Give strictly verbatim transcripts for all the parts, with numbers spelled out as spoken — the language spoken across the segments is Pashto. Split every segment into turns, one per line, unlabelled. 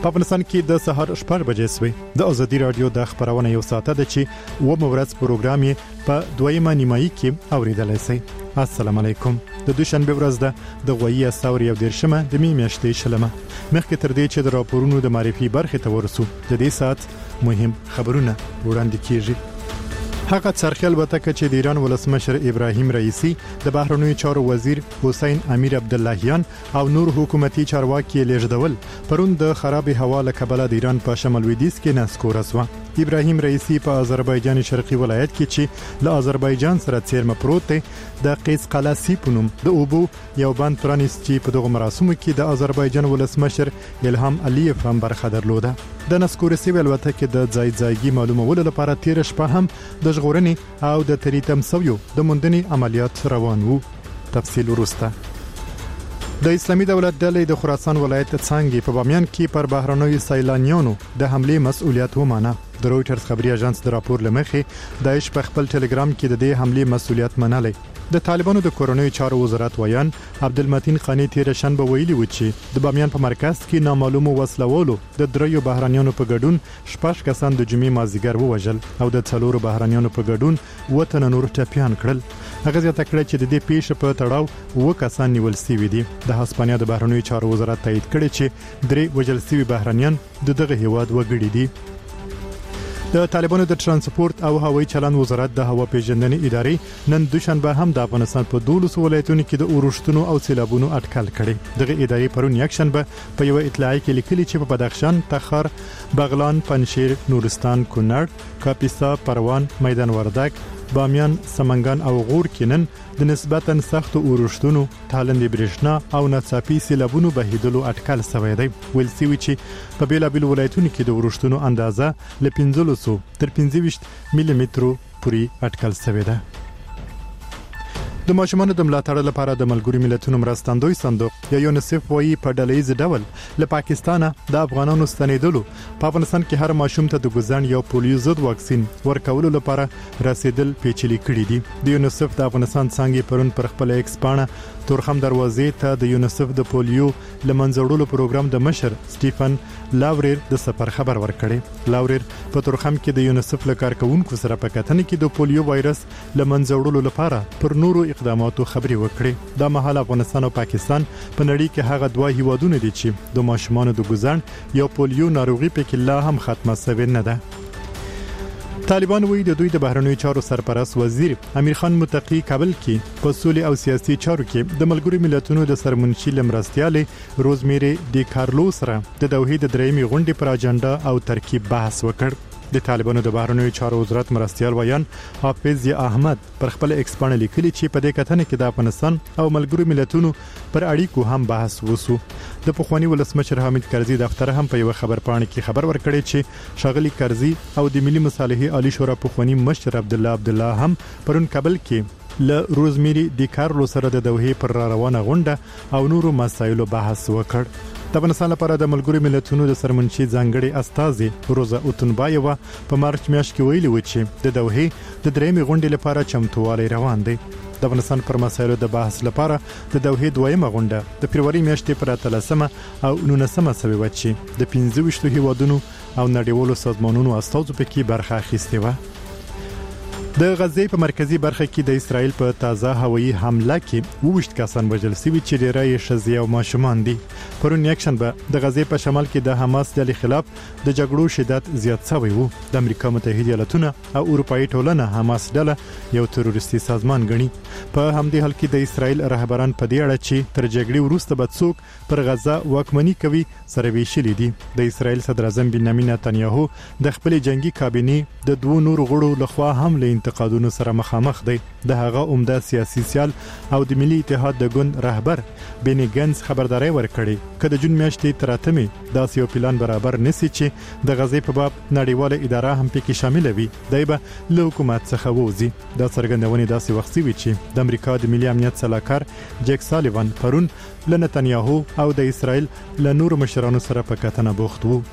په افغانستان کې د سهار شپږ بجې سوي د ازادي رادیو د خبرونه یو ساعته ده چې و مورز پروګرام یې په دویمه نیمایي کې اوریدلای شئ. السلام علیکم. د دوشنبه ورځ ده د غوي استوري او درشمه د می میاشتې شلمه مخکې تر دې چې د راپورونو د معرفي برخه ته ورسو د دې سات مهم خبرونه وړاندې کیږي. هغه څرخل وته چې د ایران ولسمشر ابراهیم رئیسی د بهرنیو چارو وزیر حسین امیر عبداللهیان او نور حکومتي چارواکي لیږدول پرون د خراب هوا له کبله د ایران په شمال لویدیځ کې نسکور وسو. ابراهیم رئیسی په آذربایجان شرقي ولایت کې چې له آذربایجان سره څیرمه پروت دی د قیس قلاسی په نوم د اوبو یو بند پرانیست چې په دغه مراسمو کې د آذربایجان ولسمشر الهام علیف هم برخه درلوده. د نسکور سی ولوته کې د ځای ځایګي معلومولو لپاره تیر شپه هم د ژغورنې او د تریتم سویو د موندنې عملیات روان وو. تفصیل ورسته. د اسلامي دولت ډلې د خراسان ولایت څنګه په بامیان کې پر بهرنیو سیلانیانو د حمله مسؤلیت ومانه. د رويټرز خبري اژانس د راپور لمخې داعش په خپل ټلګرام کې د دې حمله مسؤلیت منلې. د طالبانو د کورونی چارو وزارت ویان عبدالمتین خانی تیر شنبه ویلي و چې د بامیان په مرکز کې نامعلومو وسلوالو د دریو بهرانيانو په ګډون شپږ کسان د جمعې مازیګر ووژل او د څلورو بهرانيانو په ګډون وطن نور ټپيان کړل. هغه ځکه کړ چې د دې پیښې په تړاو و کسان نیول سوي دي. د هسپانیا د بهرنیو چارو وزارت تایید کړی چې درې وژل سوي بهرانيان د دغه هیواد وګړي دي. د طالبانو د ترانسپورت او هوایي چلند وزارت د هوا پیژندنې ادارې نن دوشنبه هم د افغانستان په دولس ولایتونو کې د اورښتونو او سیلابونو اټکل کړي. دغه ادارې پرون یک شنبه په یو اطلاع کې لیکلي چې په بدخشان، تخار، بغلان، پنجشیر، نورستان، کونړ، کاپیسا، پروان، میدان وردګ، بامیان، سمنګان او غور کې نن د نسبتاً سختو اورښتونو، تالندې برېښنا او ناڅاپي سیلابونو بهیدلو اټکل شوی دی. ویل شوی چې په بیلابیل ولایتونو کې د اورښتونو اندازه له پنځلس تر پنځه ویشت ملي مترو پورې اټکل شوی ده. د ماشومانو د ملاتړ لپاره د ملګرو ملتونو مرستندوی صندوق یا یونیسف وایي په ډلهیز ډول له پاکستانه د افغانانو ستنیدلو په افغانستان کې هر ماشوم ته د ګوزن یو پولیو ضد واکسین ورکولو لپاره رسیدل پیچلي کړي دي. د یونیسف د افغانستان څنګه پرون پر خپل ایکس پاڼه تورخم دروازې ته د یونیسف د پولیو لمنځوړلو پروګرام د مشر سټیفن لاوریر د سفر خبر ورکړي. لاوریر په تورخم کې د یونیسف له کارکونکو سره په کتنه کې د پولیو وایرس لمنځوړلو لپاره پر نورو اقداماتو خبري وکړي. دا مهال افغانستان او پاکستان په نړۍ کې هغه دوه هیوادونه دي چې د ماشومانو د ګوزن یا پولیو ناروغي په کې لا هم ختمه شوې نه ده. طالبان وایي د دوی د بهرنیو چارو سرپرست وزیر امیر خان متقی کابل کې په سولې او سیاسي چارو کې د ملګرو ملتونو د سرمنشي لمرستياله روزمیری ډي کارلو سره د دوحې د درېمې غونډې پر اجنډا او ترکیب بحث وکړ. د طالبانو د بهرنیو چارو وزارت مرستيال ویان حافظ احمد پر خپل ایکس باندې لیکلي چې په دې کتنه کې د افغانستان او ملګرو ملتونو پر اړیکو هم بحث وسو. د پخوانی ولسمشر حامد کرزي دفتر هم په یو خبر پاڼه کې خبر ورکړی چې شاغلي کرزي او د ملي مصالحې عالی شورا پخوانی مشر عبد الله عبد الله هم پرون کابل کې ل روزمیری ډي کارلو سره د دوحې پر روانه غونډه او نورو مسایلو بحث وکړ. د افغانستان لپاره د ملګرو ملتونو د سرمنشي ځانګړي استازي روزا اوتنبایوا په مارچ میاشت کې ویلي و چې د دوحې د درېمې غونډې لپاره چمتووالی روان دی. د افغانستان پر مسایلو د بحث لپاره د دوحې دویمه غونډه د فبرवरी میاشتې پر اتلسمه او نولسمه شوې و چې د پنځه ویشت هیوادونو او نړیوالو سازمانونو استازو پکې برخه اخیستې و. د غزې په مرکزی برخه کې د اسرایل په تازه هوایي حمله کې وښت کسان وژل شوي چې ډیری ښځې او ماشومان دي. پرون یک شنبه د غزې په شمال کې د حماس ډلې خلاف د جګړو شدت زیات شوی وو. د امریکا متحده ایالاتونه او اروپאי ټولنه حماس ډله یو تروریستي سازمان ګڼي. په همدې حال کې د اسرایل رهبران په دې اړه چې تر جګړې وروسته به څوک پر غزه واکمني کوي سره ویشلي دي. د اسرایل صدر اعظم بنیامین نتنیاهو د خپل جنگي کابینې د دوه نور غړو لخوا هم له انتقادونو سره مخامخ دی. د هغه عمده سیاسي سیال او د ملي اتحاد د ګوند رهبر بینی ګنز خبرداري ورکړي کله جون میاشتې تر اتمې داسې یو پلان برابر نسی چې د غزې په باب نړیواله اداره هم پکې شامل وي. دایبه له حکومت څخه وځي. دا څرګندونه داسې وخت وی چې د امریکا د ملي امنیت صلاحکار جیک سالیوان پرون له نتنیاهو او د اسرایل له نور مشرانو سره په کتنه بوخت وو.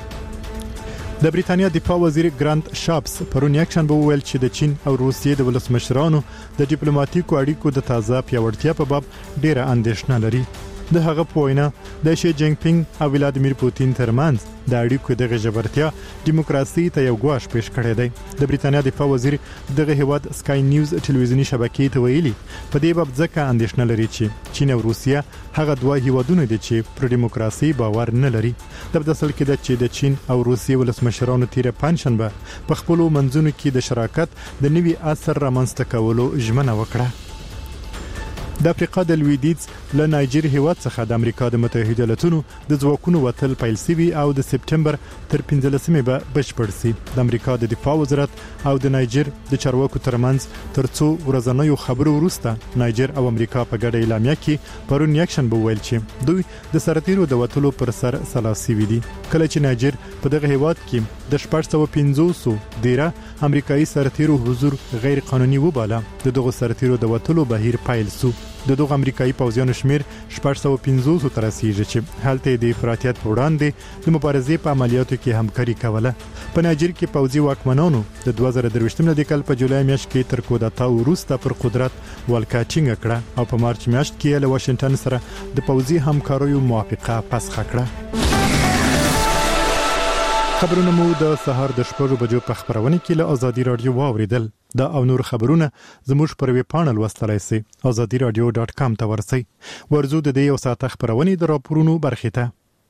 د بریتانیا دفاع وزیر ګرانت شاپس پرون یک شنبه وویل چې د چین او روسیې د ولسمشرانو د ډیپلوماټیکو اړیکو د تازه پیاوړتیا په باب ډیره اندېښنه لري. د هغه په وینا د شي جینګ پینګ او ولادیمیر پوتین ترمنځ د اړیکو د غژبرتیا دیموکراسي ته یو ګواښ پیش کړی دی. د بریتانیا دفاع وزیر دغه هیواد سکای نیوز ټلویزیونی شبکې ته ویلي په دې باب ځکه اندېښنه لري چې چین او روسیا هغه دوه هیوادونه دي چې پر دیموکراسي باور نه لري. د بدسل کې د چې د چین او روسیې ولسمشرانو تیر پنځشنبه په خپل منځونو کې د شراکت د نوي عصر رامنځته کولو ژمنه وکړه. د افریقا د لویدیځ له نایجیر هیواد څخه د امریکا د متحده ایالاتونو د ځواکونو وتل پیل شوی او د سپټمبر تر پنځلسمې به بشپړ شي. د امریکا د دفاع وزارت او د نایجیر د چارواکو ترمنځ ترڅو ورځنیو خبرو وروسته نایجیر او امریکا په ګډه اعلامیه کې پرون یکشن به ویل چې دوی د سرتیرو د وتلو پر سر سلاسي وي دي. کله چې نایجیر په دغه هیواد کې د شپږ سوه پنځوس ډیره امریکایي سرتیرو حضور غیر قانوني وباله. د دغه سرتیرو د وتلو بهیر پیل شو. د دغه امریکایي پوځیانو شمیر شپږ سوه پنځوس تر رسیدي چې هلته د افراطیت په وړاندې د مبارزې په عملیاتو کې همکاري کوله. په نایجیر کې پوځي واکمنانو د دوه زره درویشتم د کال په جولای میاشت کې تر کودتا وروسته پر قدرت ولکه ټینګه کړه او په مارچ میاشت کې له واشنگټن سره د پوځي همکاریو موافقه فسخ کړه. خبرونه مو د سهار د شپږو بجو په خبرونه کې له ازادي رادیو واوریدل. دا او نور خبرونه زموږ پر ویب پاڼل وستلای سي azadi radio dot com ته ورسئ. ورزو د دې یو ساعت خبرونه د راپورونو برخه ته.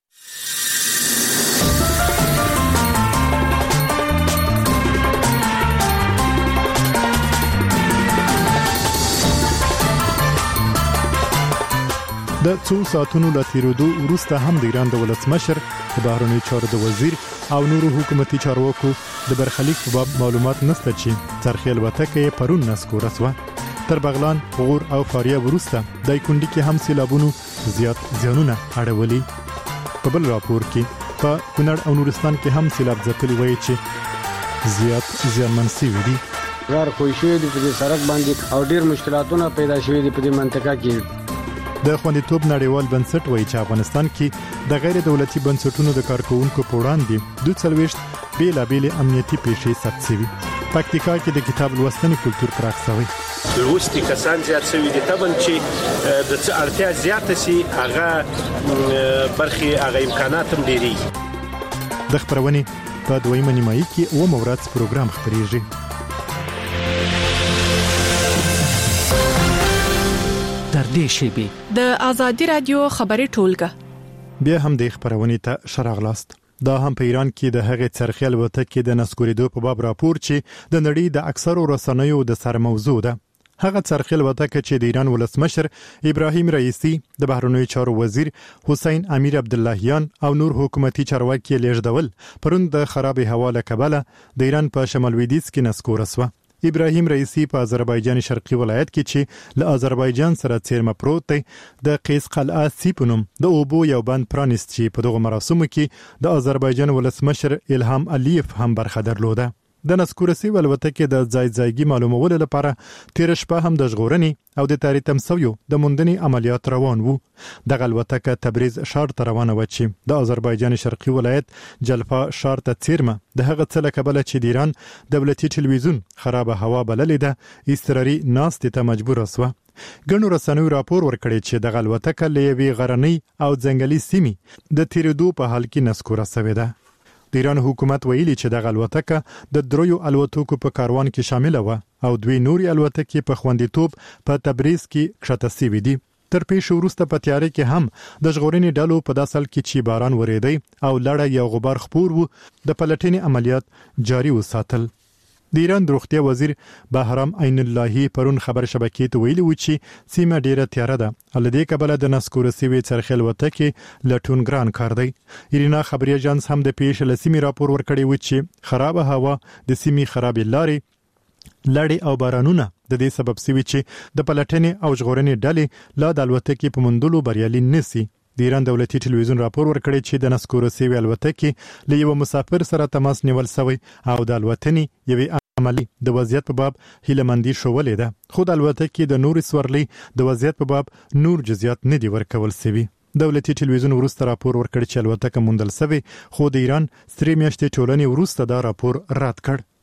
د څو ساعتونو لا تیرودو وروسته هم د ایران د ولسمشر د بهرنیو چارو د وزیر او نورو حکومتي چارواکو د برخلیک په باب معلومات نشته چې څرخي الوتکه پرون نسکور شوه. تر بغلان، غور او فاریاب وروسته د کندی کې هم سیلابونو زیات زیانونه اړولي. په بل راپور کې په کونړ او نورستان کې هم سیلاب ځپلي وایي چې زیات زیانمن شوي دي.
غار خوشي دي په دې سړک باندې او ډیر مشکلاتونه پیدا شوي دي په دې منطقه کې.
د خوندیتوب نړیوال بنسټ وایي چې افغانستان کې د غیر دولتي بنسټونو د کارکونکو په وړاندې دوه څلوېښت بیلابېل امنیتي پیښې ثبت شوي. پکتیکا کې د کتاب لوستنې کلتور پراخ شوی.
لوستي کسان زیات شوي دي. طبعا چې د څه اړتیا زیاته سي هغه برخي هغه امکانات هم ډېری.
د خبرونې په دویمه نیمایي کې و مورات پروګرام خبريږي.
در دې شیبه
د ازادي رادیو خبري ټولګه
بیا هم د خبرونې ته شراغلاست. دا هم په ایران کې د هغې څرخي الوتکې د نسکورېدو په باب راپور چې د نړۍ د اکثرو رسنیو د سر موضوع ده. هغه څرخي الوتکه چې د ایران ولسمشر ابراهیم رئیسی، د بهرنیو چارو وزیر حسین امیر عبداللهیان او نور حکومتي چارواکي لیږدول پرون د خراب هوا له کبله د ایران په شمال لویدیځ کې نسکور شوه. ابراهیم رئیسی په آذربایجان شرقي ولایت کې چې له آذربایجان سره څیرمه پروت دی د قیس قلعه سیپونم د اوبو یو بند پرانیست چې په دغه مراسمو کې د آذربایجان ولسمشر الهام الیف هم برخه درلوده. د نسکورسي الوتکې د ځای ځایګي معلومولو لپاره تیر شپه هم د ژغورنې او د تاریخ تمسویو د موندنې عملیات روان وو. د الوتکه تبریز ښار ته روانه و چې د آذربایجان شرقي ولایت جلفا ښار ته څیرمه د هغه څه له کبله چې د ایران دولتي ټلویزیون خرابه هوا بللې ده استراري ناستې ته مجبور شوه. ګڼو رسنیو راپور ورکړی چې د الوتکه له یوې غرنۍ او ځنګلي سیمې د تیرېدو په حال کې نسکوره شوې ده. د ایران حکومت ویلي چې د الوتکه د دریو الوتکو په کاروان کې شامل و او دوی نوري الوتکې په خوندیتوب په تبریز کې کښته شوي دي. تر پیښې وروسته په تیارې کې هم د ژغورنې ډلو په داسې حال کې چې باران وریدی او لړه یو غبار خپور وو د پلټنې عملیات جاري وساتل. د ایران د روغتیا وزیر بهرام عین اللهی پرون خبر شبکې ته ویلي و چې سیمه ډیره تیاره ده. الدې کبله د نسکور سوي څرخي الوتکې لټون ګران کار دی. ایرینا خبري اژانس هم د پیښې لسیمې راپور ورکړی و چې خرابه هوا د سیمې خرابې لارې لړې او بارانونه د دې سبب سوي چې د پلټنې او ژغورنې ډلې لا د الوتکې په موندلو بریالي نشي. د ایران دولتي ټلویزیون راپور ورکړی چې د نسکور سوي الوتکې له یو مسافر سره تماس نیول شوی او د الوتنې یوې عملی د وضعیت په باب هیلمندي شولې ده. خو د الوتکې د نور سورلي د وضعیت په باب نور جزئیات نه دي ورکول شوي. دولتي ټلویزیون وروسته راپور ورکړ چې الوتکه موندل شوی خو د ایران ستري میاشتې ټولنې وروسته دا راپور رد کړ.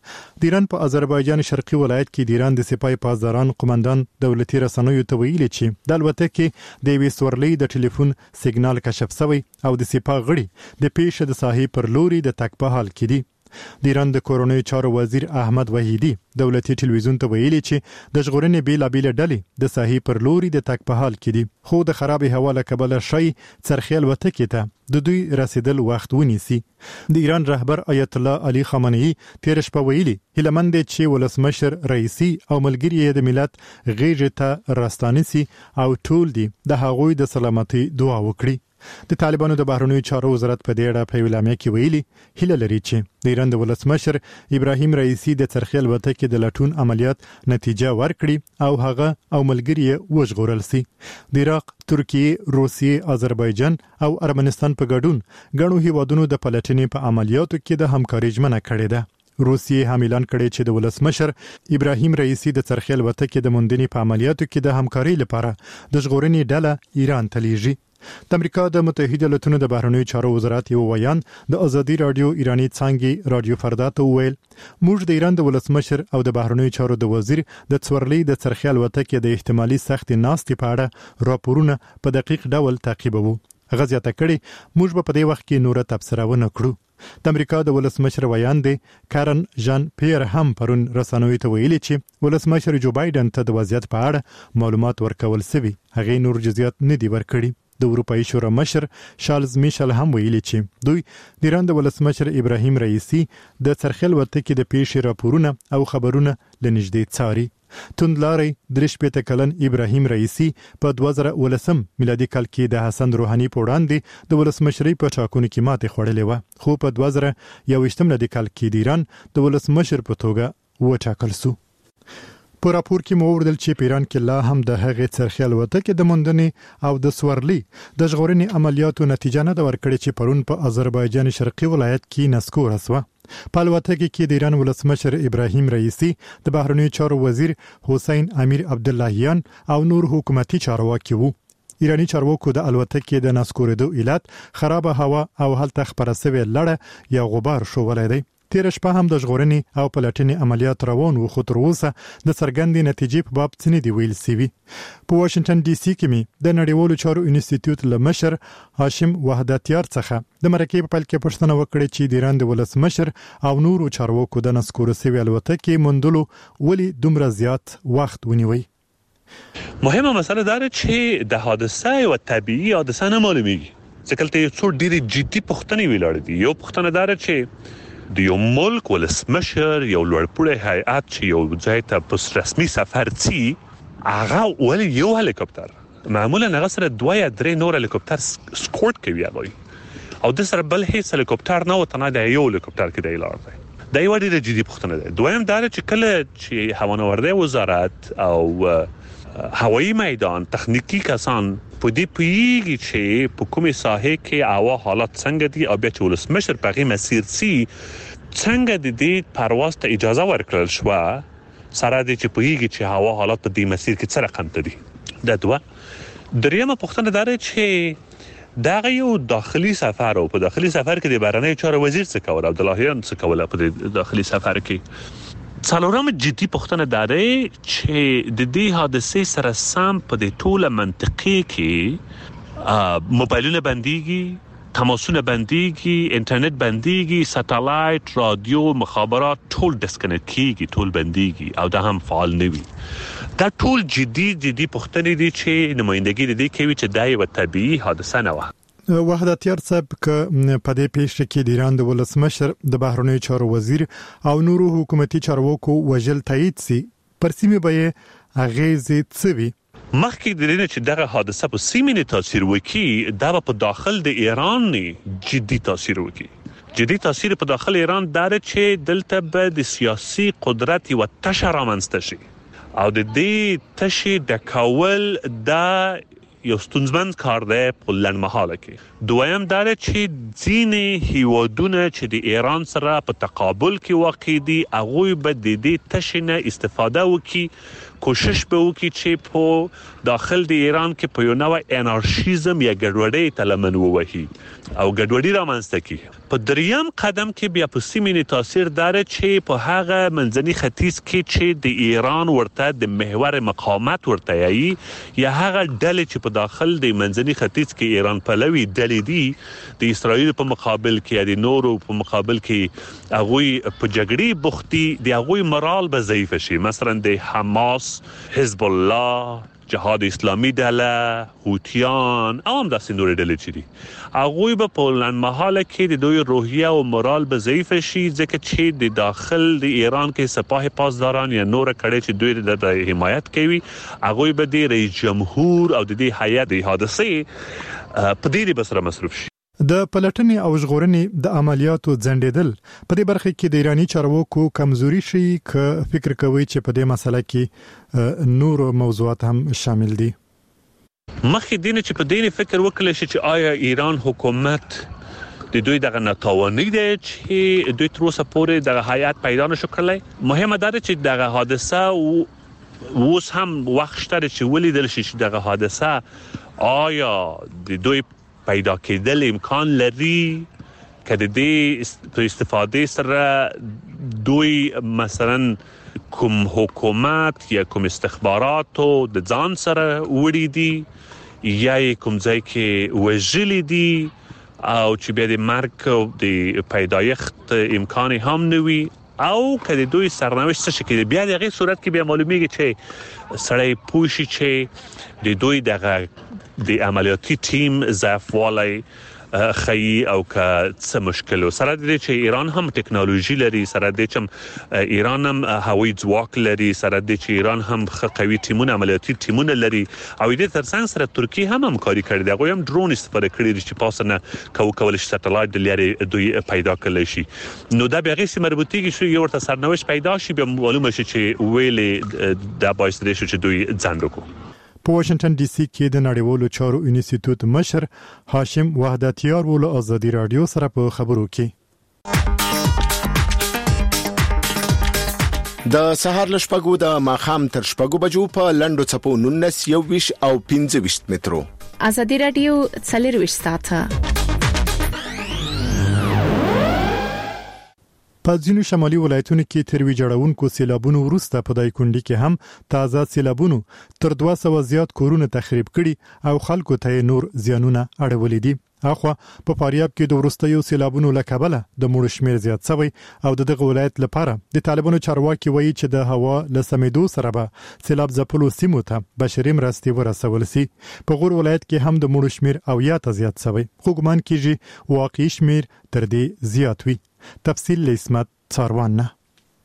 د ایران په آذربایجان شرقي ولایت کې د ایران د سپاه پاسداران قومندان دولتي رسنیو ته ویلي چې د الوتکې د یوې سورلۍ د ټلیفون سیګنال کشف شوی او د سپاه غړي د پیښې د ساحې پر لوري د تګ په حال کې دي. د ایران د کورونی چارو وزیر احمد وحیدی دولتي ټلویزیون ته ویلي چې د ژغورنې بیلابېل ډلې د ساحې پر لوري د تګ په حال کې دي، خو د خراب هوا له کبله شي څرخي الوتکې ته د دوی رسیدل وخت ونیسي. د ایران رهبر آیت الله علي خامنه‌ای تیر شپه ویلي هیلمند چې ولسمشر رئیسی او ملګری د ملت غیږ ته راستانسي او ټول دي د هغوی د سلامتي دعا وکړي. د طالبانو د بهرنیو چارو وزارت په دې اړه په اعلامیه کې ویلي هیله لري چې د ایران د ولسمشر ابراهیم رئیسی د څرخي الوتکې د لټون عملیات نتیجه ورکړي او هغه او ملګری وژغورل سي. د عراق، ترکیه، روسیې، آذربایجان او ارمنستان په ګډون غنو هیوادونو د پلټنې په عملیاتو کې د همکارۍ ژمنه کړې ده. روسیې هم اعلان کړی چې د ولسمشر ابراهیم رئیسی د څرخي الوتکې د موندنې په عملیاتو کې د همکارۍ لپاره د ژغورنې ډله ایران ته لیږي. د امریکا د متحده ایالاتونو د بهرنیو چارو وزارت یو ویان د ازادي رادیو ایرانی څنګه رادیو فردا ته ویل موږ د ایران د ولسمشر او د بهرنیو چارو د وزیر د څورلۍ د څرخي الوتکې د احتمالي سخت ناستې په اړه راپورونه په دقیق ډول تعقیبوو. غزیاته کړي موږ په دې وخت کې نور تبصره ونه کړو. د امریکا د ولسمشر ویان دی کارن جان پیر هم پرون رسنوي ته ویلي چې ولسمشر جو بایدن ته د وضعیت په اړه معلومات ورکول سوي، هغه نور جزئیات نه دی ورکړي. د اروپایي شورا مشر شارلز میشل هم ویلي چې دوی د ایران د ولسمشر ابراهیم رئیسی د څرخي الوتکې د پیښې راپورونه او خبرونه لنږدې څاري. توندلاري درش پېته کلن ابراهیم رئیسی په دوه زره ولسم میلادي کال کې د حسن روحاني په وړاندې د ولسمشرۍ په ټاکنو کې ماتې خوړلې و، خو په دوه زره یوویشتم میلادي کال کې د ایران د ولسمشر په توګه وټاکل شو. په راپور کې مو وردل چې په ایران کې لا هم د هغې څرخي الوتکې د موندنې او د سورلۍ د ژغورنې عملیاتو نتیجه نه ده ورکړې چې پرون په آذربایجان شرقي ولایت کې نسکوره شوه. په الوتکې کې د ایران ولسمشر ابراهیم رئیسی، د بهرنیو چارو وزیر حسین امیر عبداللهیان او نور حکومتي چارواکي وو. ایرانی چارواکو د الوتکې د نسکورېدو علت خراب هوا او هلته خپره شوې لړه یا غبار شولی دی. تیر شپه هم د ژغورنې او پلټنې عملیات روان وو، خو تر اوسه د څرګندې نتیجې په باب څه نه دي ویل سوي. په واشنگټن ډي سي کې مې د نړیوالو چارو انسټیټیوټ له مشر هاشم وحدتیار څخه د مرکې په پیل کې پوښتنه وکړه چې د ایران د ولسمشر او نورو چارواکو د نسکوره شوې الوتکې موندلو ولې دومره زیات وخت ونیوي.
مهمه مسئله داره چې د حادثه او طبيعي حادثه نه معلومیږي، ځکه ته یو څو ډېری جدي پوښتنې ویلړ دي. یو پوښتنه داره چې د یو ملک ولسمشر یو لوړپوړی هیئت چې یو ځای ته په رسمي سفر ځي هغه ولې یو هلیکوپتر معمولا هغه سره دوه یا درې نور هلیکوپتر سکورت کوي هغوی او د سره بل هیڅ هلیکوپتر نه وته نه د یو هلیکوپتر کې دی لار دی. دا یو ډېر جدي پوښتنه ده. دویم دا چې کله چې هوانوردی وزارت او هوایی میدان تخنیکی کسان په دې پیږي چې په کومې ساحې کې هوا حالات څنګه دي او بیا چې ولسمشر په هغې مسیر سي څنګه د دې پرواز ته اجازه ورکړل شوه سره دې چې پیږي چې هوا حالات په دې مسیر کې څه رقم ته دي. دا دوه. دریمه پوښتنه دا ده چې دا یو داخلي سفر او په داخلي سفر کې د بهرنیو چارو وزیر څه کول، عبداللهیان څه کول په دې داخلي سفر کې. څلورم جدي پوښتنه دا ده چې د دې حادثې سره سم په دې ټوله منطقې کې موبایلونه بنديږي، تماسونه بنديږي، انټرنیټ بنديږي، ساتلایت، رادیو، مخابرات ټول ډسکنیکټ کیږي، ټول بنديږي او دا هم فعال نه وي. دا ټول جدي جدي پوښتنې دي چې نمائندګي د دې کوي چې دا یو طبيعي حادثه نه وه.
وحدتیار صاحب که په دې پیښه کې د ایران د ولسمشر، د بهرنیو چارو وزیر او نورو حکومتي چارواکو وژل تایید سي، پر سیمه به اغیزې څه وي؟
مخکې د دې چې دغه حادثه په سیمه نه تاثیر وکړي، دا په داخل د ایران نه جدي تاثیر وکړي. جدي تاثیر په داخل ایران داره چې دلته به د سیاسي قدرت یو تشه رامنځته شي او د دې تشه د کول دا یو ستونزمن کار دی په لنډمهاله کې. دویم دا چې ځینې هیوادونه چې د ایران سره په تقابل کې واقع دي هغوی به د دې تشې نه استفاده وکړي کوشش به وکړي چې په داخل د ایران کې په یو نوع انارشیزم یا ګډوډۍ تلمن ووهي او ګډوډي رامنځته کړي. په دریم قدم کې بیا په سیمې تاثیر دار چې په هغه منځني ختیځ کې چې د ایران ورته د محور مقاومت ورته یي یا هغه ډلې چې په داخل د منځني ختیځ کې ایران پلوي ډلې دي د اسرائیل په مقابل کې یا د نورو په مقابل کې هغه په جګړې بوختي د هغه مرال به ضعیف شي. مثلا د حماس، حزب الله، جهاد اسلامي ډله، هوتیان او هم داسې نور ډلې چې دي هغه به په لنډمهاله کې د دوی روحیه او مورال به ضعیف شي ځکه چې د داخل د ایران کې سپاه پاسداران یا نور کړي چې دوی د حمایت کوي هغه به د رئیس جمهور او د دې هیئت د حادثه په دې بسره مصروف شي.
د پلټنې او ژغورنې د عملیاتو ځنډېدل په دې برخه کې د ایرانی چارواکو کمزوري شي ک فکر کوي چې په دې مسله کې نور موضوعات هم شامل دي.
مخکې دینه چې په دې فکر وکړي چې آیا ایران حکومت د دوی دغه ناتوانی دی چې دوی تر اوسه پورې د هیئت پیدا نشو کړلی. مهمه ده چې دغه حادثه اوس هم وخت شته چې ولیدل شي چې دغه حادثه آیا د دوی پیدا کېدل امکان لري که د دې په استفاده سره دوی مثلا کوم حکومت یا کوم استخباراتو د ځان سره وړي دي یا کوم ځای کې وژلي دي او چې بیا د مرګ د پیدایښت امکان هم نه وي او که د دوی سرنوشت څه شي بیا د هغې صورت کې بیا معلومیږي چې سړی پوه شي چې د دوی دغه د عملیاتي ټیم ضعفوالی خی او که څه مشکل سره د چې ایران هم ټکنالوژي لري سره د چې ایران هم هوایي ځواک لري سره د چې ایران هم قوي ټیمونه عملیاتي ټیمونه لري او د ترڅنګ سره ترکیه هم همکاري کړې ده. هغه هم ډرون استفاده کړي چې پاسنه کو کول شي سټلایټ د لاري دوی پیدا کړل شي. نو دا به غي مربوطيږي شو یو ورته سرنوشت پیدا شي به معلومه شي چې ویلې د باعث دي چې دوی ځان وکړي.
په واشنگټن ډي سي کې د نړیوالو چارو انسټیټیوټ مشر هاشم وحدتیار ول ازادي رادیو سره په خبرو کې
د سهار لشپګو د ماخام تر شپګو بجو په لندو چپو نونس یو ویش او پنځه ویش مترو
ازادي رادیو څلور ویش ساعته
په ځینو شمالي ولایتونو کې تر ویجاړونکو سیلابونو وروسته په دایکندي کې هم تازه سیلابونو تر دوه سوه زیات کورونه تخریب کړي او خلکو ته نور زیانونه اړولې دي. اخوا په فاریاب کې د وروستیو سیلابونو لکبله د مړو شمیر زیات شوی او دغه ولایت لپاره د طالبانو چارواکي وایي چې د هوا لسمیدو سره به سیلاب ځپلو سیمو ته بشري مرستې ورسول شي. په غور ولایت کې هم د مړو شمیر او یا ته زیات شوی خو ګمان کیږي واقعي شمیر تر دې زیات وي. تفصیل لسمت څاروان نه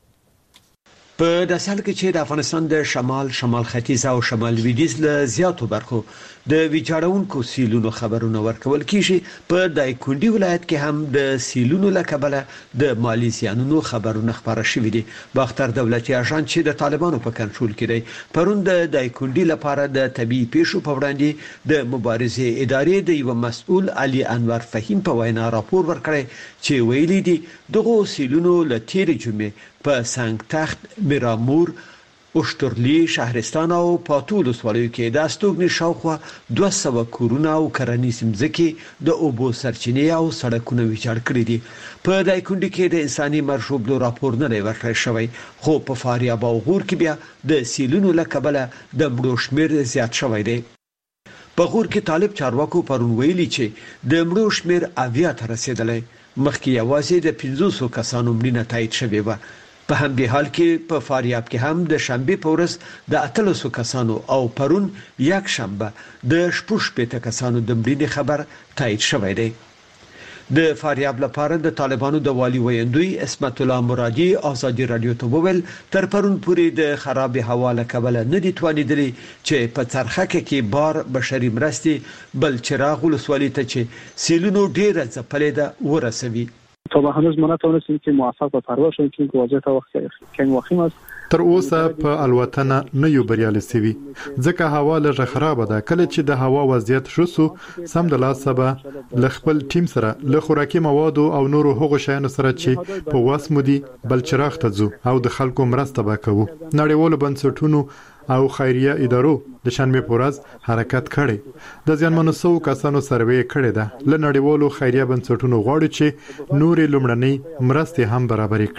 په داسې حال کې چې د افغانستان د شمال شمال ختیځ او شمال لویدیځ له زیاتو برخو د ویجاړونکو سیلونو خبرونه ورکول کیږي. په دایکندي ولایت کې هم د سیلونو لکبله د مالی زیانونو خبرونه خبره شوې دي. باختر دولتي اژانس چې د طالبانو په کنټرول کې دی پرون د دایکندي لپاره د طبي پیښو په وړاندې د مبارزې ادارې د یو مسؤل علي انور فهیم په وینا راپور ورکړی چې ویلي دي دغه سیلونو له تیر جمعې په سنگ تخت، میرامور، اوشترلی، شهرستان او پاتول ولسوالیو کې د استوګنې شاوخوا دوه سوه کورونه او کرنیز ځمکې د اوبو سرچینې او سړکونه ویجاړ کړي دي. په دایکندي کې د انساني مرشوبلو راپور نه دی ورکړی شوی خو په فاریاب او غور کې بیا د سیلونو له کبله د مړو شمیر زیات شوی دی. په غور کې طالب چارواکو پرون ویلي چې د مړو شمیر اویا ته رسیدلی مخکې یوازې د پنځوسو کسانو مړینه تایید شوې وه. په همدې حال کې په فاریاب کې هم د شنبه په ورځ د اتلسو کسانو او پرون یک شنبه د شپږ شپېته کسانو د مړینې خبر تایید شوی دی. د فاریاب لپاره د طالبانو د والی ویندوی اسمت الله مرادی ازادي رادیو ته وویل تر پرون پورې د خراب هوا له کبله نه دي توانیدلی چې په څرخکه کې بار بشري مرستې بل چراغ ولسوالۍ ته چې سیلونو ډیره ځپلې ده ورسوي.
تا به هنوز ما نتونستیم که موفق به پرواز شویم چون واجهه وقت کم واخیم است.
تر اوسه په الوتنه نه یو بریالي سوي ځکه هوا لږه خراب ده. کله چې د هوا وضعیت شو سو سم د لاسه به ل خپل ټیم سره له خوراکي موادو او نورو هغو شیانو سره چې په واسمو دي بل چراغ ته ځو او د خلکو مرسته وکړو. نړیوالو بنسټونو او خیریه ادارو د شنبه په ورځ حرکت کړي د ځانمنو سو کسانو سروې کړي ده ل نړیوالو خیریه بنسټونو غواړي چې نورې لومړنۍ مرستې هم برابرې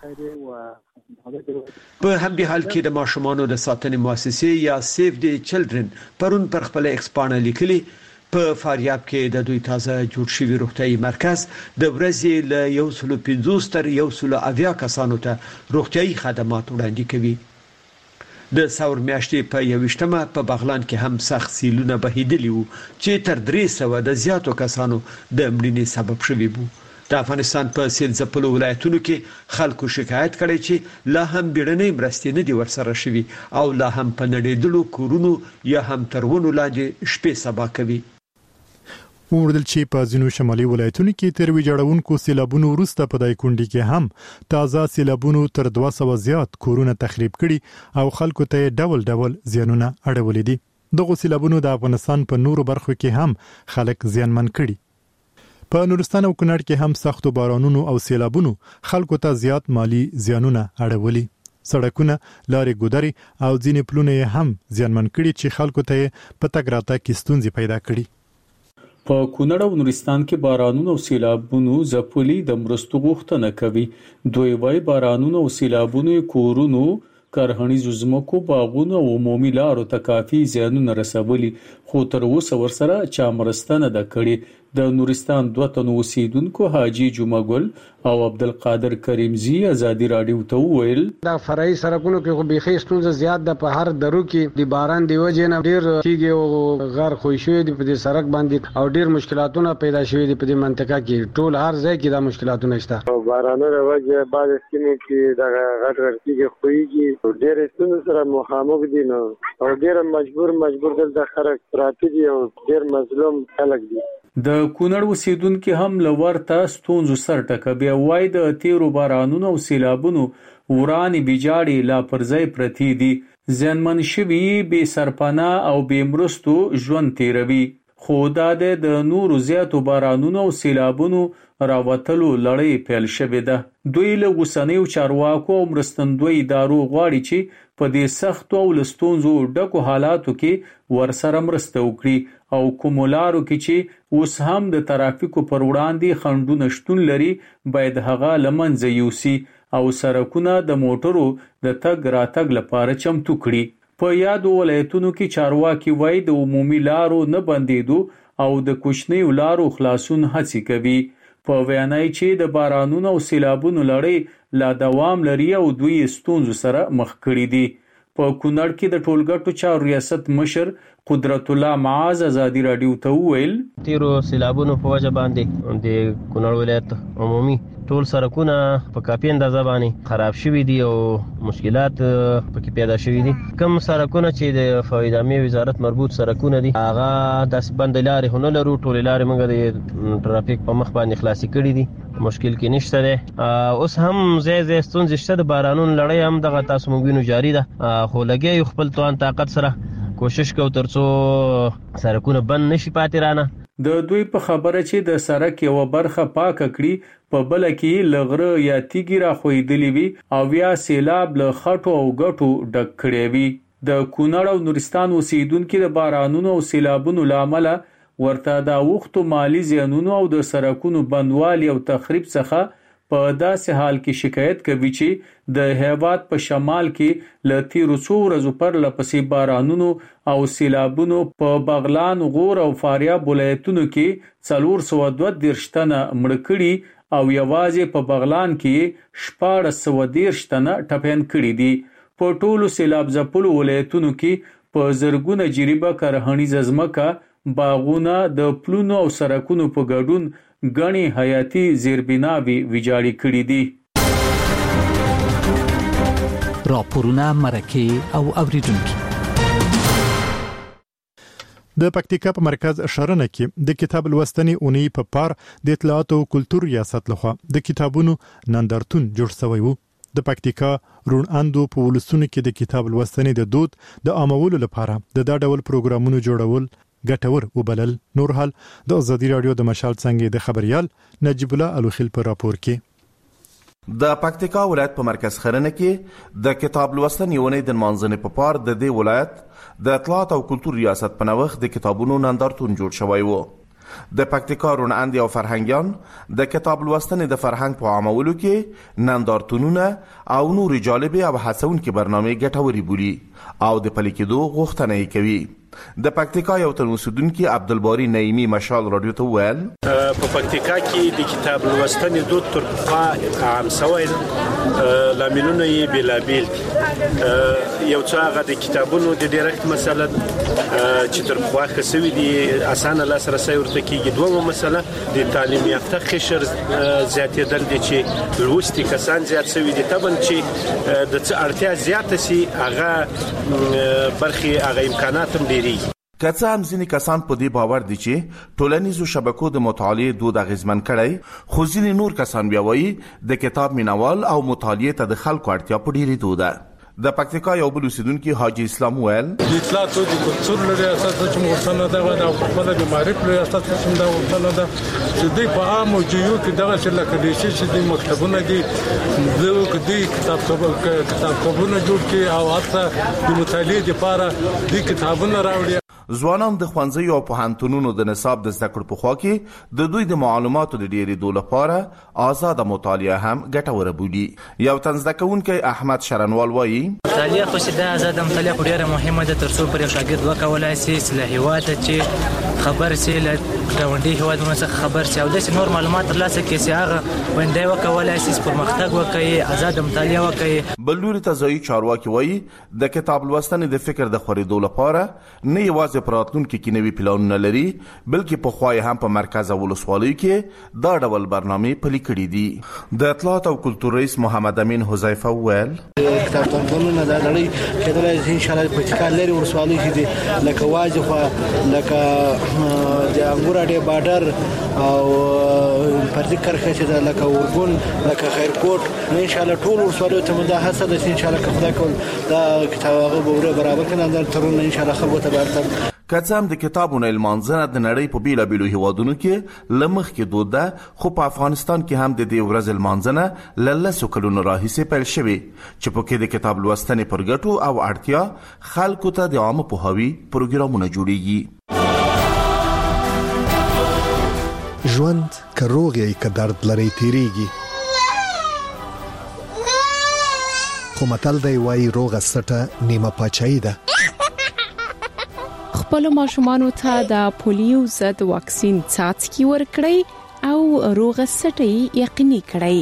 کړي.
په همدې حال کې د ماشومانو د ساتنې مؤسسې یا سیف دی چلډرن پرون پر خپل ایکسپانه لیکلي په فاریاب کې د دوی تازه جوړ شوی روغتيایي مرکز د ورځې له یو سل پنځوس تر یو سل اویا کسانو ته روغتيایي خدمات وړاندې کوي. د ثور میاشتې په یوشتمه په بغلان کې هم سخت سیلونه بهیدلی وو چې تر درې سوه د زیاتو کسانو د مړینې سبب شوی وو. د افغانستان په سیل ځپلو ولایتونو کې خلکو شکایت کړي چې لا هم بیړنۍ مرستې نه دي ورسره شوي او لا هم په نړیدلو کورونو یا هم ترونو لاندې شپې سبا کوي.
ومردل چې په ځینو شمالي ولایتونو کې تر ویجاړونکو سیلابونو وروسته په دایکونډي کې هم تازه سیلابونو تر دوه سوه زیات کورونه تخریب کړي او خلکو ته ډول ډول زیانونه اړولې دي. دغه سیلابونو د افغانستان په نورو برخو کې هم خلک زیانمن کړي. په نورستان او کونړ کې هم سختو بارانونو او سیلابونو خلکو ته زیات مالی زیانونه اړولي. سړکونه، لارې ګودري او ځینې پلونه هم زیانمن کړي چې خلکو ته په تګ راتګ کې ستونزې پیدا کړي.
په کونړ او نورستان کې بارانونو او سیلابونو ځپلي د مرستو غوښتنه کوي. دوی وايي بارانونو او سیلابونو کورونو، کرهنیزو ځمکو، باغونو او عمومي لارو ته کافي زیانونه رسولي خو تر اوسه ورسره چا مرسته نه ده کړې. د نورستان دوه تنو اوسیدونکو حاجی جمعه ګل او عبدالقادر کریمزی ازادي رادیو ته وویل
دا فرعي سړکونو کې خو بيخي ستونزه زیات ده. په هر درو کې د باران دی وجه نه ډیر کیږي او غر خوښ شوی دی په دې سړک باندې او ډیر مشکلاتونه پیدا شوي دي په دې منطقه کې. ټول هر ځای کې دا مشکلاتونه شته.
بارانونو وجه بعض سکینو کې دا غټ غټ کیږي خوېږي ډیر ستونزه سره مخامخ دي نو او ډیر مجبور مجبور دلته خلک پراته دي او ډیر مظلوم خلک دي.
د کونړ اوسیدونکو هم لورته ستونزو سر ټکوي. وای د تیرو بارانونو او سیلابونو ورانې بيجاړي لا پرځای پرتی دي. ځانمن شوي بې سرپناه او بې مرستو ژوند تیروي. خو دا د نورو زیاتو بارانونو او سیلابونو راوتلو لړۍ پیل شوې ده. دوی له اوسنیو چارواکو او مرستندوی ادارو غواړي چې په دې سختو او لستونزو ډکو حالاتو کې ورسره مرسته وکړي او کومولارو کې چې اوس هم د ترافیکو پر وړاندې خنډونه شتون لري باید هغه لمنځه یوسي او سړکونه د موټرو د تګ راتګ لپاره چمتو کړي. په یادو ولایتونو کې چارواکي وایي د عمومي لارو نه بندېدو او د کوچنیو لارو خلاصون هڅې کوي. په ویانای چې د بارانونو او سیلابونو لړۍ لا دوام لري او دوی ستونزو سره مخ کړي دي. په کونړ کې د ټولګټو چارو ریاست مشر قدرت الله معاذ ازادي رادیو ته وویل
تیرو سیلابونو په وجه باندې د کونړ ولایت عمومي ټول سړکونه په کافي اندازه باندې خراب شوي دي او مشکلات پکې پیدا شوي دي. کوم سړکونه چې د فواید عامه وزارت مربوط سړکونه دي هغه د بند لارې هونه لرو ټول لارې موږ د ټرافیک په مخ باندې خلاصي کړي دي. مشکل کې نشته ده. اوس هم زی زی ستونزې شته. د بارانونو لړۍ هم دغه تاسو موږ وینو جاری ده خو لګي خپل توان طاقت سره کوشش کوو ترڅو سړکونه بند نشي پاتې رانه.
د دوی په خبره چې د سړک یو برخه پاکه کړي په بل کې لغره یا تیګی را خویدلی وي او یا سیلاب له خټو او غټو ډک کړي وي. د کونړ او نورستان اوسیدونکو د بارانونو او سیلابونو لامل ورته د وختو مالی زیانونو او د سړکونو بندوالي او تخریب څخه په داسې حال کې شکایت کوي چې د هیواد په شمال کې ل تیرو څو ورځې پر لپسې بارانونو او سیلابونو په بغلان، غور او فاریاب ولایتونو کې څلور سوه دوه دېرش تنه مړه کړي او یوازې په بغلان کې شپاړس سوه دېرش تنه ټپیان کړي دي. په ټولو سیلاب ځپلو ولایتونو کې په زرګونه جریبه کرهنیزه ځمکه، باغونه، د پلونو او سړکونو په ګډون غني حیاتي زیربناوي ویجاړي کړي دي.
راپورونه مرکه او اوریدونکو
د پکتیکا په مرکز شرنه کې د کتاب لوستنې اونۍ په پار د اطلاعات او کلتور ریاست لخوا د کتابونو نندارتون جوړ شوی وو. د پکتیکا رون اندو په ولسونو کې د کتاب لوستنې د دود د عامولو لپاره د دا ډول پروګرامونو جوړول ګټور وبلل. نور حال د ازادي رادیو د مشال څنګه د خبريال نجیب الله الوخیل پر راپور کې
د پکتیکا ولایت په مرکز خرنه کې د کتاب لوستنې یونې د منځنۍ په پار د دې ولایت د اطلاعات او کلتور ریاست په نوښت د کتابونو نندارتون جوړ شوی و. د پکتیکا روناندي او فرهنګیان د کتاب لوستنې د فرهنګ په عامولو کې نندارتونونه او نور جالب او هڅونکې برنامه ګټوري بولي او د پلي کېدو غوښتنه یې کوي. د پکتیکا یو تن اوسیدونکي عبدالباری نعیمی مشال رادیو ته ویل
په پکتیکا کې د کتاب لوستنې دود تر پخوا عام شوی لاملونه یې بېلابېل دي. یو څه هغه د کتابونو د ډیرکټ مسله چې تر پخوا ښه سوي دي اسانه لاسرسی ورته کېږي. دویمه مسله د تعلیم یافته قشر زیاتېدل دي چې لوستي کسان زیات سوي دي. طبعا چې د څه اړتیا زیاته سي هغه برخې هغه امکانات هم ډېرېږي.
که څه هم ځینې کسان په دې باور دي چې ټولنیزو شبکو د مطالعې دود اغېزمن کړی، خو ځینې نور کسان بیا وایي د کتاب مینوال او مطالعې ته د خلکو اړتیا په ډېرېدو ده. د پکتیکا یو بل اوسیدونکي حاجي اسلام ویل
د اطلاعاتو د کلتور لري اساس چې مورثنه ده او په خپل د معرفت لري اساس چې دا ورته ده چې د په عام او جيو کې دغه چې لکه د شي چې د مکتبونه دي د کدي کتاب کتابونه جوړ کړي او حتی د مطالعې لپاره د کتابونه راوړي.
ځوانان د ښوونځیو او پوهنتونونو د نصاب د زده کړو په خوا کې د دوی د معلوماتو د ډېرېدو لپاره آزاده مطالعه هم ګټوره بولي. یو تن زده کوونکی احمد شرنوال وایي
مطالعه خو چې دا آزاده مطالعه خو ډېره مهمه ده تر څو پر یو شاګرد وکولای شي چې له هېواده چې خبر شي له ګاونډي هېوادونو څخه خبر شي او داسې نور معلومات ترلاسه کړي چې هغه ونډی وکولای شي چې پرمختګ وکړي، آزاده مطالعه وکړي.
بل لوري ته ځایي چارواکي وایي د کتاب لوستنې د فکر د خورېدو لپاره نه یوازې په راتلونکي کې نوي پلانونه لري بلکې پخوا یې هم په مرکز او ولسوالیو کې دا ډول برنامې پلي کړي دي. د اطلاعات او کلتور رئیس محمد امین حذیفه ویل
کتابتونونه د نړۍ کېدلای شي ان شاء الله په پکتیکا لري ولسوالۍ کې دي لکه واجه خو لکه د انګور اډې بارډر او پردي کرخه چې لکه ورګون لکه خیرکوټ ان شاء الله ټول ولسوالیو ته مده حسد ان شاء الله که خدای کول دا کتابه به برابر کړي دا ترونه ان شاء الله خلکو ته برابر.
که څه هم د کتابونو المانځنه د نړۍ په بیلابیلو هیوادونو کې له مخکې دود ده، خو په افغانستان کې هم د دې ورځ المانځنه له لسو کلونو راهیسې پیل شوې چې پکې د کتاب لوستنې پر ګټو او اړتیا خلکو ته د عامه پوهاوي پروګرامونه جوړیږي.
ژوند که روغ یې که درد لري تیریږي، خو متل دی وایي روغه سټه نیمه پاچاهي ده.
خپل ماشومانو ته د پولیو ضد واکسین څاڅکي ورکړئ او روغه سټه یقیني کړئ.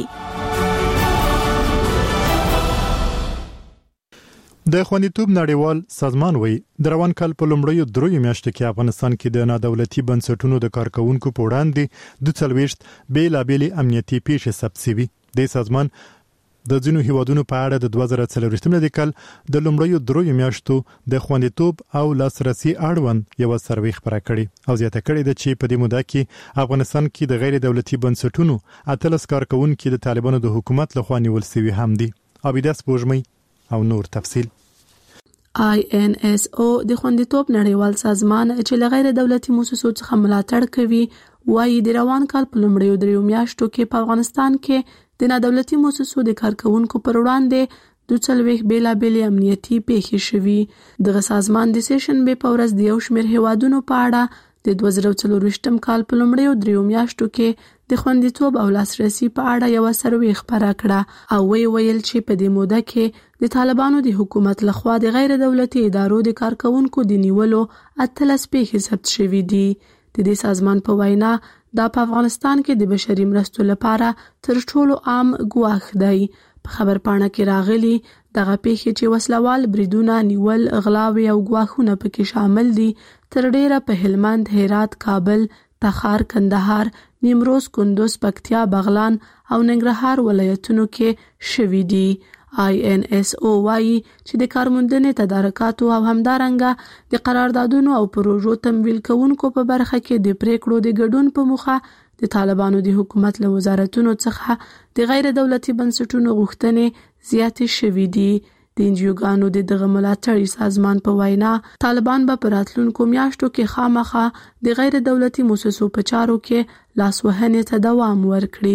د خوندیتوب نړیوال سازمان وایي د روان کال په لومړیو دریو میاشتو کې افغانستان کې د نادولتي بنسټونو د کارکونکو په وړاندې د څلويشت بیلابېلې امنیتي پیښې ثبت شوي. د سازمان د ځینو هیوادونو په اړه د دوه زره څلور د کال د لومړیو دریو میاشتو د خوندیتوب او لاسرسي اړوند یو سروې خبره کړې او زیاته کړې ده چې په دې موده کې افغانستان کې د غیر دولتي بنسټونو اتلس کارکونکو د طالبانو د حکومت لخوا نیول شوي هم دي. عابده سپوږمۍ او نور تفصیل.
آی ان ایس او د خوندیتوب نړیوال سازمان چې له غیر دولتي مؤسسو څخه ملاتړ کوي وايي د روان کال په لومړیو دریو میاشتو کې په افغانستان کې د نادولتي مؤسسو د کارکونکو پر وړاندې د څلويخ بیلابېلې امنیتي پیښې شوي. دغه سازمان د سیشن به په ورځ د یو شمېر هیوادونو په اړه د دوه زره څلور کال په لومړیو دریو میاشتو کې د خوندیتوب او لاسرسي په اړه یو سروې خبره کړه او وی ویل چې په دې موده کې د طالبانو د حکومت لخوا د غیر دولتي ادارو د کارکونکو د نیولو اتلس پیښې ثبت شوي دي. د دې سازمان په وینا دا په افغانستان کې د بشري مرستو لپاره تر ټولو عام ګواښ دی. په خبر پاڼه کې راغلي دغه پیښې چې وسلوال بریدونه، نیول، غلاوي او ګواښونه پکې شامل دي تر ډیره په هلمند، هرات، کابل، تخار، کندهار، نیمروز، کندوز، پکتیا، بغلان او ننګرهار ولایتونو کې شوي دي. آی ان ایس او وايي چې د کارموندنې تدارکاتو او همدارنګه د قراردادونو او پروژو تمویل کوونکو په برخه کې د پریکړو د ګډون په موخه د طالبانو د حکومت له وزارتونو څخه د غیر دولتي بنسټونو غوښتنې زیاتې شوي دي. د انجیوګانو د دغه ملاتړي سازمان په وینا طالبان به په راتلونکو میاشتو کې خامخا د غیر دولتي مؤسسو په چارو کې لاسوهنې ته دوام ورکړي.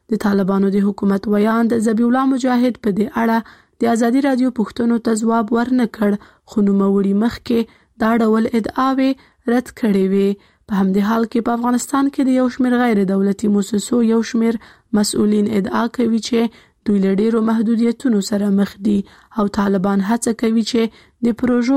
د طالبانو د حکومت ویاند ذبیح الله مجاهد په دې اړه د ازادي رادیو پوښتنو ته ځواب ورنکړ، خو نوموړي مخکې دا ډول ادعاوې رد کړې وې. په همدې حال کې په افغانستان کې د یو شمېر غیر دولتي مؤسسو یو شمېر مسؤلین ادعا کوي چې دوی له ډېرو محدودیتونو سره مخ دي او طالبان هڅه کوي چې د پروژو